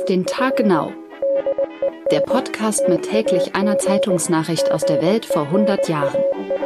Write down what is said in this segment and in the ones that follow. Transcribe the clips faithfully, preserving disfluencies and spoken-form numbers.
Auf den Tag genau. Der Podcast mit täglich einer Zeitungsnachricht aus der Welt vor hundert Jahren.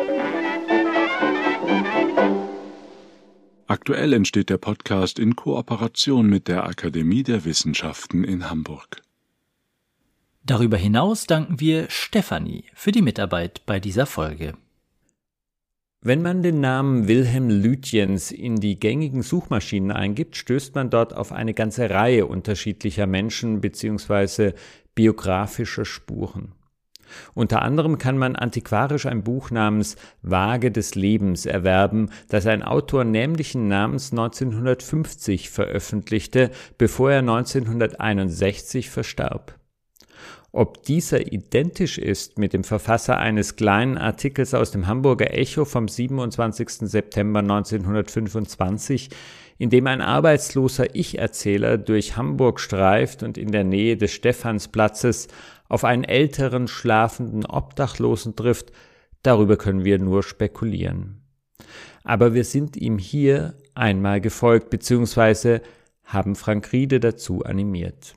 Aktuell entsteht der Podcast in Kooperation mit der Akademie der Wissenschaften in Hamburg. Darüber hinaus danken wir Stefanie für die Mitarbeit bei dieser Folge. Wenn man den Namen Wilhelm Lütjens in die gängigen Suchmaschinen eingibt, stößt man dort auf eine ganze Reihe unterschiedlicher Menschen bzw. biografischer Spuren. Unter anderem kann man antiquarisch ein Buch namens Waage des Lebens erwerben, das ein Autor nämlichen Namens neunzehnhundertfünfzig veröffentlichte, bevor er neunzehnhunderteinundsechzig verstarb. Ob dieser identisch ist mit dem Verfasser eines kleinen Artikels aus dem Hamburger Echo vom siebenundzwanzigsten September neunzehnhundertfünfundzwanzig, in dem ein arbeitsloser Ich-Erzähler durch Hamburg streift und in der Nähe des Stephansplatzes auf einen älteren, schlafenden Obdachlosen trifft, darüber können wir nur spekulieren. Aber wir sind ihm hier einmal gefolgt bzw. haben Frank Riede dazu animiert.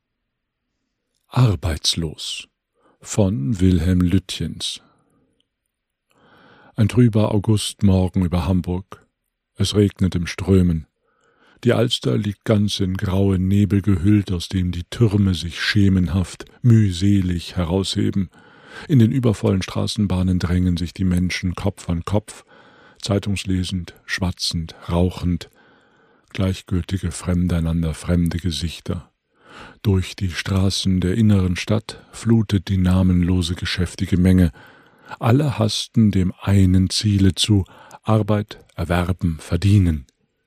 Arbeitslos von Wilhelm Lütjens. Ein trüber Augustmorgen über Hamburg. Es regnet im Strömen. Die Alster liegt ganz in graue Nebel gehüllt, aus dem die Türme sich schemenhaft, mühselig herausheben. In den übervollen Straßenbahnen drängen sich die Menschen Kopf an Kopf, zeitungslesend, schwatzend, rauchend, gleichgültige, fremdeinander fremde Gesichter. Durch die Straßen der inneren Stadt flutet die namenlose geschäftige Menge. Alle hasten dem einen Ziele zu: Arbeit, erwerben, verdienen.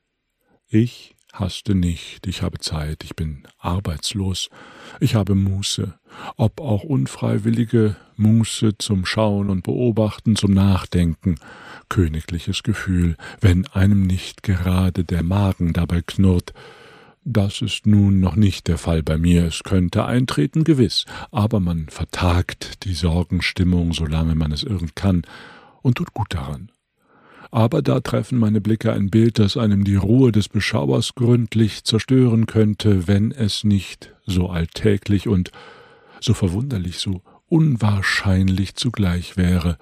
Ich haste nicht, ich habe Zeit, ich bin arbeitslos, ich habe Muße, ob auch unfreiwillige Muße zum Schauen und Beobachten, zum Nachdenken, königliches Gefühl, wenn einem nicht gerade der Magen dabei knurrt. Das ist nun noch nicht der Fall bei mir, es könnte eintreten, gewiss, aber man vertagt die Sorgenstimmung, solange man es irgend kann, und tut gut daran. Aber da treffen meine Blicke ein Bild, das einem die Ruhe des Beschauers gründlich zerstören könnte, wenn es nicht so alltäglich und so verwunderlich, so unwahrscheinlich zugleich wäre.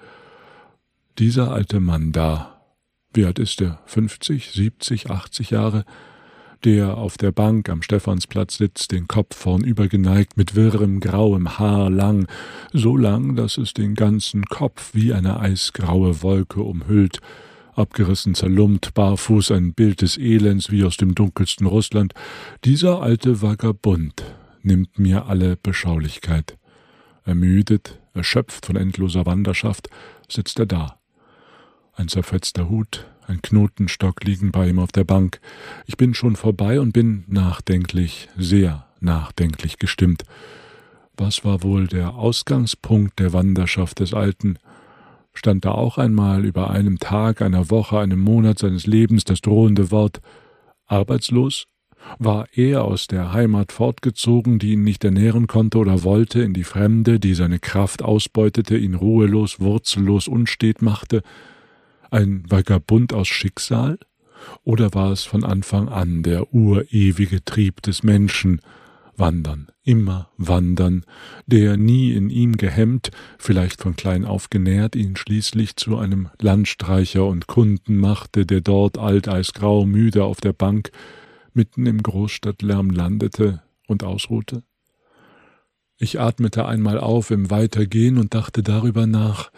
Dieser alte Mann da, wie alt ist er, fünfzig, siebzig, achtzig Jahre, der auf der Bank am Stephansplatz sitzt, den Kopf vornüber geneigt, mit wirrem, grauem Haar lang, so lang, dass es den ganzen Kopf wie eine eisgraue Wolke umhüllt, abgerissen, zerlumpt, barfuß, ein Bild des Elends wie aus dem dunkelsten Russland. Dieser alte Vagabund nimmt mir alle Beschaulichkeit. Ermüdet, erschöpft von endloser Wanderschaft, sitzt er da. Ein zerfetzter Hut, ein Knotenstock liegen bei ihm auf der Bank. Ich bin schon vorbei und bin nachdenklich, sehr nachdenklich gestimmt. Was war wohl der Ausgangspunkt der Wanderschaft des Alten? Stand da auch einmal über einem Tag, einer Woche, einem Monat seines Lebens das drohende Wort arbeitslos? War er aus der Heimat fortgezogen, die ihn nicht ernähren konnte oder wollte, in die Fremde, die seine Kraft ausbeutete, ihn ruhelos, wurzellos, unstet machte? Ein Vagabund aus Schicksal? Oder war es von Anfang an der urewige Trieb des Menschen, Wandern, immer wandern, der nie in ihm gehemmt, vielleicht von klein auf genährt, ihn schließlich zu einem Landstreicher und Kunden machte, der dort alteisgrau müde auf der Bank mitten im Großstadtlärm landete und ausruhte? Ich atmete einmal auf im Weitergehen und dachte darüber nach,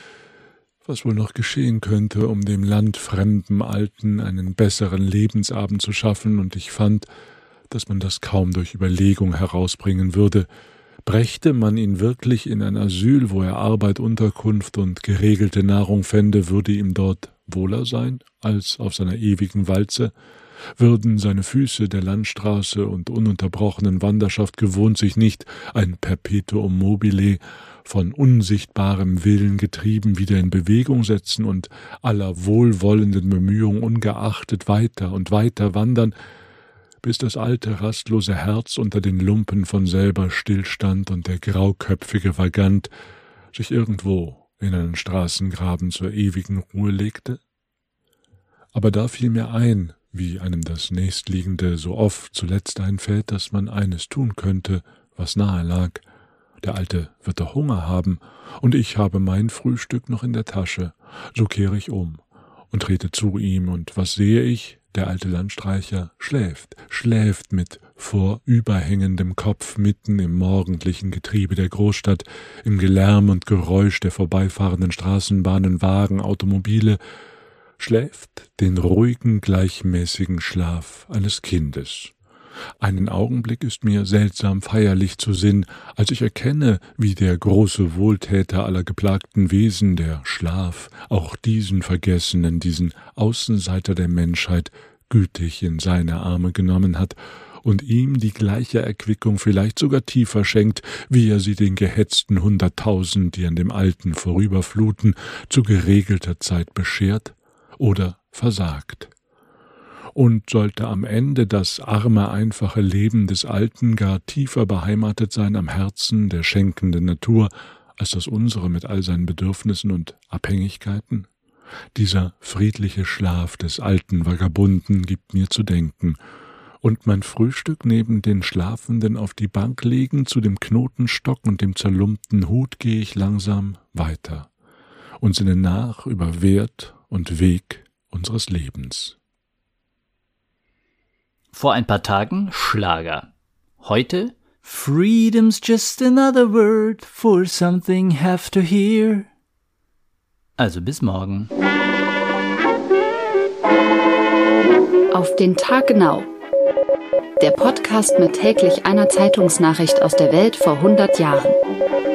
was wohl noch geschehen könnte, um dem landfremden Alten einen besseren Lebensabend zu schaffen, und ich fand, dass man das kaum durch Überlegung herausbringen würde. Brächte man ihn wirklich in ein Asyl, wo er Arbeit, Unterkunft und geregelte Nahrung fände, würde ihm dort wohler sein als auf seiner ewigen Walze? Würden seine Füße der Landstraße und ununterbrochenen Wanderschaft gewohnt sich nicht, ein Perpetuum mobile, von unsichtbarem Willen getrieben, wieder in Bewegung setzen und aller wohlwollenden Bemühungen ungeachtet weiter und weiter wandern, bis das alte, rastlose Herz unter den Lumpen von selber stillstand und der grauköpfige Vagant sich irgendwo in einen Straßengraben zur ewigen Ruhe legte? Aber da fiel mir ein, wie einem das Nächstliegende so oft zuletzt einfällt, dass man eines tun könnte, was nahe lag. Der Alte wird doch Hunger haben, und ich habe mein Frühstück noch in der Tasche. So kehre ich um und trete zu ihm, und was sehe ich? Der alte Landstreicher schläft, schläft mit vorüberhängendem Kopf mitten im morgendlichen Getriebe der Großstadt, im Gelärm und Geräusch der vorbeifahrenden Straßenbahnen, Wagen, Automobile, schläft den ruhigen, gleichmäßigen Schlaf eines Kindes. Einen Augenblick ist mir seltsam feierlich zu Sinn, als ich erkenne, wie der große Wohltäter aller geplagten Wesen, der Schlaf, auch diesen Vergessenen, diesen Außenseiter der Menschheit, gütig in seine Arme genommen hat und ihm die gleiche Erquickung vielleicht sogar tiefer schenkt, wie er sie den gehetzten Hunderttausend, die an dem Alten vorüberfluten, zu geregelter Zeit beschert oder versagt. Und sollte am Ende das arme, einfache Leben des Alten gar tiefer beheimatet sein am Herzen der schenkenden Natur, als das unsere mit all seinen Bedürfnissen und Abhängigkeiten? Dieser friedliche Schlaf des alten Vagabunden gibt mir zu denken, und mein Frühstück neben den Schlafenden auf die Bank legen, zu dem Knotenstock und dem zerlumpten Hut gehe ich langsam weiter und sinne nach über Wert und Weg unseres Lebens. Vor ein paar Tagen Schlager. Heute Freedom's just another word for something have to hear. Also bis morgen. Auf den Tag genau. Der Podcast mit täglich einer Zeitungsnachricht aus der Welt vor hundert Jahren.